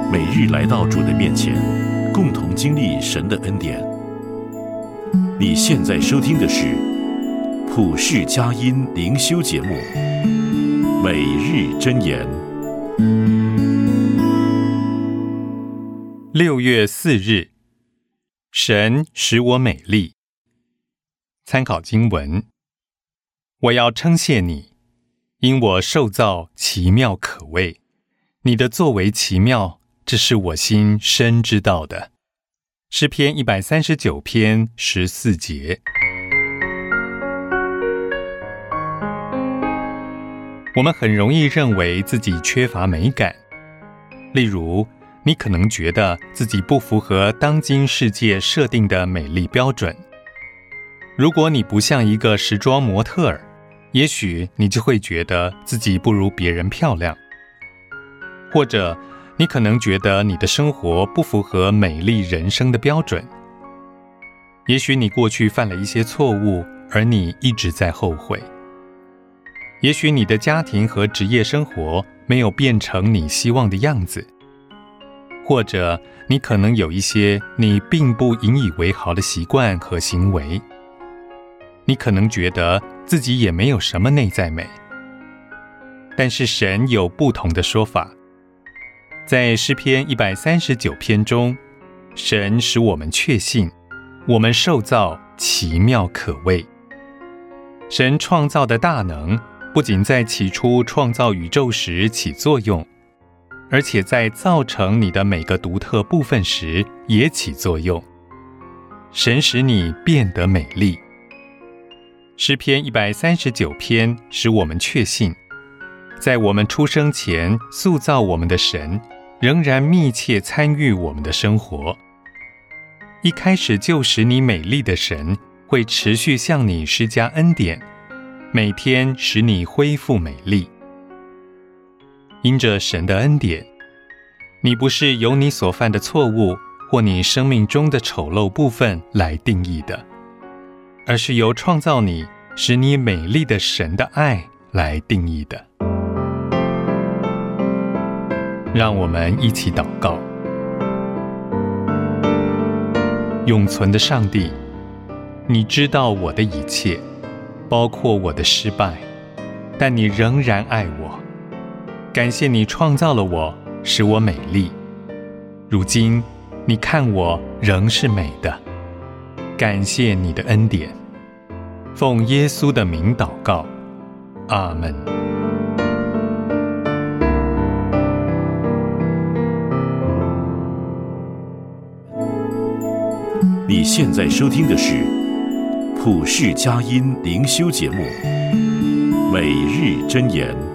每日来到主的面前，共同经历神的恩典。你现在收听的是普世佳音灵修节目《每日箴言》。 6月4日，神使我美丽。参考经文：我要称谢你，因我受造奇妙可畏，你的作为奇妙，这是我心深知道的。诗篇139篇14节。我们很容易认为自己缺乏美感，例如，你可能觉得自己不符合当今世界设定的美丽标准。如果你不像一个时装模特儿，也许你就会觉得自己不如别人漂亮。或者，你可能觉得你的生活不符合美丽人生的标准。也许你过去犯了一些错误，而你一直在后悔。也许你的家庭和职业生活没有变成你希望的样子。或者，你可能有一些你并不引以为豪的习惯和行为。你可能觉得自己也没有什么内在美。但是神有不同的说法。在诗篇139篇中，神使我们确信，我们受造奇妙可畏。神创造的大能，不仅在起初创造宇宙时起作用，而且在造成你的每个独特部分时也起作用。神使你变得美丽。诗篇139篇使我们确信，在我们出生前塑造我们的神，仍然密切参与我们的生活。一开始就使你美丽的神，会持续向你施加恩典，每天使你恢复美丽。因着神的恩典，你不是由你所犯的错误或你生命中的丑陋部分来定义的，而是由创造你、使你美丽的神的爱来定义的。让我们一起祷告。永存的上帝，你知道我的一切，包括我的失败，但你仍然爱我。感谢你创造了我，使我美丽。如今，你看我仍是美的。感谢你的恩典。奉耶稣的名祷告，阿们。 你现在收听的是普世佳音灵修节目《每日箴言》。